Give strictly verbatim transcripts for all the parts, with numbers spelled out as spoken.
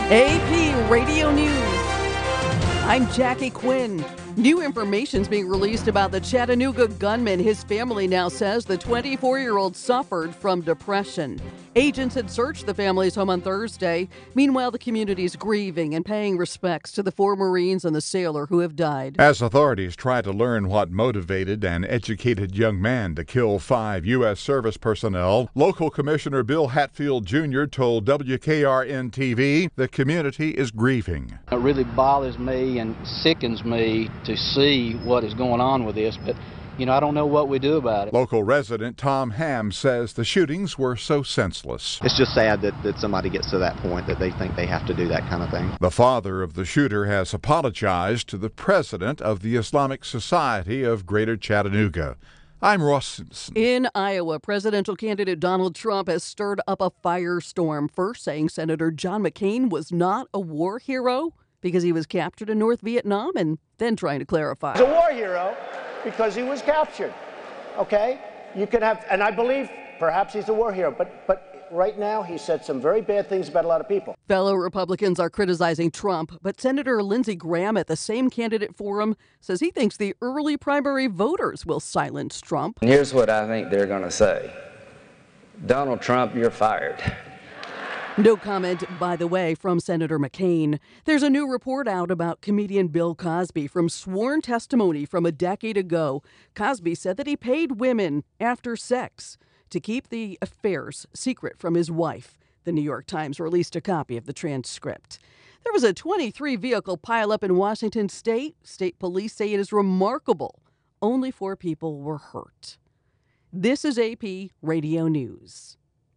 A P Radio News. I'm Jackie Quinn. New information's being released about the Chattanooga gunman. His family now says the twenty-four-year-old suffered from depression. Agents had searched the family's home on Thursday. Meanwhile, the community's grieving and paying respects to the four Marines and the sailor who have died. As authorities try to learn what motivated an educated young man to kill five U S service personnel, local Commissioner Bill Hatfield Junior told W K R N T V the community is grieving. It really bothers me and sickens me to see what is going on with this, but you know, I don't know what we do about it. Local resident Tom Ham says the shootings were so senseless. It's just sad that, that somebody gets to that point that they think they have to do that kind of thing. The father of the shooter has apologized to the president of the Islamic Society of Greater Chattanooga. I'm Ross Simpson. In Iowa, presidential candidate Donald Trump has stirred up a firestorm, first saying Senator John McCain was not a war hero because he was captured in North Vietnam, and then trying to clarify. He's a war hero because he was captured, okay? You can have, and I believe perhaps he's a war hero, but but right now he said some very bad things about a lot of people. Fellow Republicans are criticizing Trump, but Senator Lindsey Graham at the same candidate forum says he thinks the early primary voters will silence Trump. Here's what I think they're going to say. Donald Trump, you're fired. No comment, by the way, from Senator McCain. There's a new report out about comedian Bill Cosby from sworn testimony from a decade ago. Cosby said that he paid women after sex to keep the affairs secret from his wife. The New York Times released a copy of the transcript. There was a twenty-three vehicle pileup in Washington state. State police say it is remarkable. Only four people were hurt. This is A P Radio News.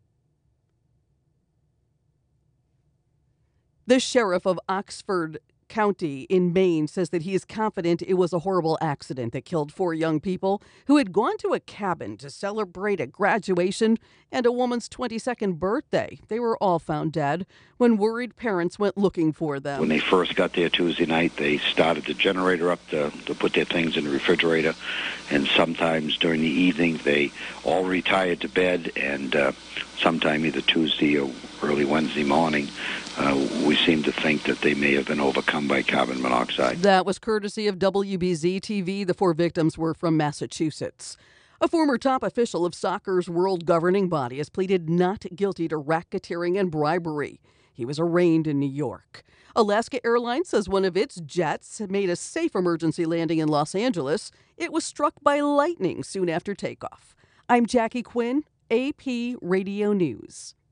The sheriff of Oxford County in Maine says that he is confident it was a horrible accident that killed four young people who had gone to a cabin to celebrate a graduation and a woman's twenty-second birthday. They were all found dead when worried parents went looking for them. When they first got there Tuesday night, they started the generator up to, to put their things in the refrigerator, and sometimes during the evening they all retired to bed, and uh, sometime either Tuesday or early Wednesday morning, uh, we seem to think that they may have been overcome by carbon monoxide. That was courtesy of W B Z T V. The four victims were from Massachusetts. A former top official of soccer's world governing body has pleaded not guilty to racketeering and bribery. He was arraigned in New York. Alaska Airlines says one of its jets made a safe emergency landing in Los Angeles. It was struck by lightning soon after takeoff. I'm Jackie Quinn, A P Radio News.